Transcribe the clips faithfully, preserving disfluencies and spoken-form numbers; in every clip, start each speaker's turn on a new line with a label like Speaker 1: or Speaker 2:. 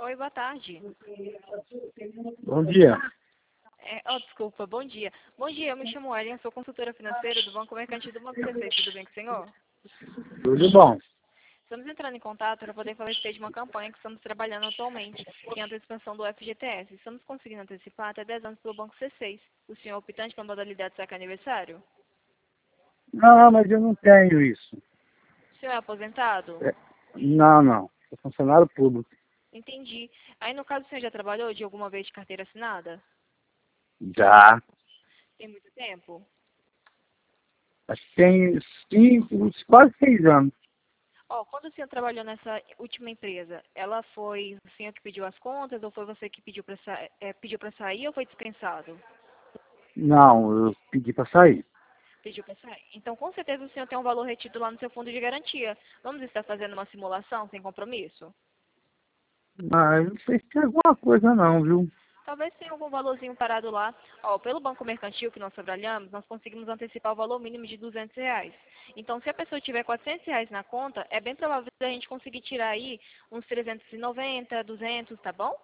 Speaker 1: Oi, boa tarde.
Speaker 2: Bom dia.
Speaker 1: É, oh, desculpa, bom dia. Bom dia, eu me chamo Ellen, sou consultora financeira do Banco Mercantil do Banco C C. Tudo bem com o senhor?
Speaker 2: Tudo bom?
Speaker 1: Estamos entrando em contato para poder falar a respeito de uma campanha que estamos trabalhando atualmente, que é a antecipação do F G T S. Estamos conseguindo antecipar até dez anos pelo Banco C seis. O senhor é optante pela modalidade saque aniversário?
Speaker 2: Não, mas eu não tenho isso.
Speaker 1: O senhor é aposentado?
Speaker 2: É, não, não. Sou funcionário público.
Speaker 1: Entendi. Aí, no caso, o senhor já trabalhou de alguma vez de carteira assinada?
Speaker 2: Já.
Speaker 1: Tem muito tempo?
Speaker 2: Acho que tem cinco, uns quase seis anos.
Speaker 1: Ó, quando o senhor trabalhou nessa última empresa, ela foi o senhor que pediu as contas ou foi você que pediu para sa é, pediu para sair ou foi dispensado?
Speaker 2: Não, eu pedi para sair.
Speaker 1: Pediu para sair. Então, com certeza o senhor tem um valor retido lá no seu fundo de garantia. Vamos estar fazendo uma simulação sem compromisso?
Speaker 2: Mas não sei se tem alguma coisa não, viu?
Speaker 1: Talvez tenha algum valorzinho parado lá. Ó, pelo Banco Mercantil que nós trabalhamos, nós conseguimos antecipar o valor mínimo de duzentos reais. Então, se a pessoa tiver quatrocentos reais na conta, é bem provável da gente conseguir tirar aí uns trezentos e noventa, duzentos, tá bom?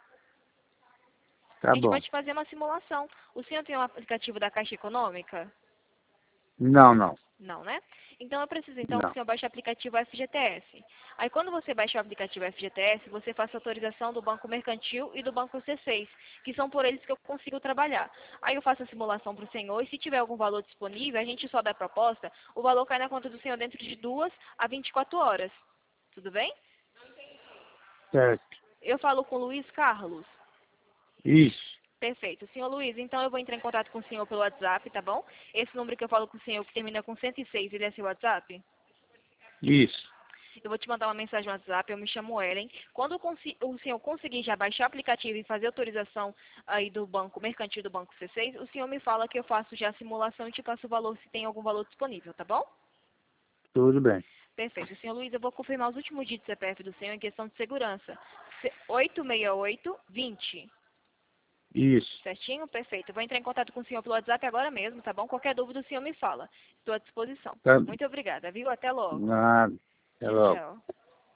Speaker 2: Tá
Speaker 1: A gente
Speaker 2: bom.
Speaker 1: pode fazer uma simulação. O senhor tem um aplicativo da Caixa Econômica?
Speaker 2: Não, não.
Speaker 1: Não, né? Então eu preciso então que o
Speaker 2: Não.
Speaker 1: senhor baixe o aplicativo F G T S. Aí quando você baixa o aplicativo F G T S, você faz a autorização do Banco Mercantil e do Banco C seis, que são por eles que eu consigo trabalhar. Aí eu faço a simulação para o senhor e se tiver algum valor disponível, a gente sobe a proposta, o valor cai na conta do senhor dentro de duas a vinte e quatro horas. Tudo bem?
Speaker 2: Certo.
Speaker 1: Eu falo com o Luiz Carlos.
Speaker 2: Isso.
Speaker 1: Perfeito. Senhor Luiz, então eu vou entrar em contato com o senhor pelo WhatsApp, tá bom? Esse número que eu falo com o senhor, que termina com cento e seis, ele é seu WhatsApp?
Speaker 2: Isso.
Speaker 1: Eu vou te mandar uma mensagem no WhatsApp, eu me chamo Ellen. Quando o senhor conseguir já baixar o aplicativo e fazer a autorização aí do banco mercantil do Banco C seis, o senhor me fala que eu faço já a simulação e te passo o valor, se tem algum valor disponível, tá bom?
Speaker 2: Tudo bem.
Speaker 1: Perfeito. Senhor Luiz, eu vou confirmar os últimos dígitos do C P F do senhor em questão de segurança. oito seis oito, vinte.
Speaker 2: Isso.
Speaker 1: Certinho? Perfeito. Eu vou entrar em contato com o senhor pelo WhatsApp agora mesmo, tá bom? Qualquer dúvida o senhor me fala. Estou à disposição.
Speaker 2: Tá.
Speaker 1: Muito obrigada, viu? Até logo.
Speaker 2: Nada. Até
Speaker 1: Tchau,
Speaker 2: logo.
Speaker 1: tchau.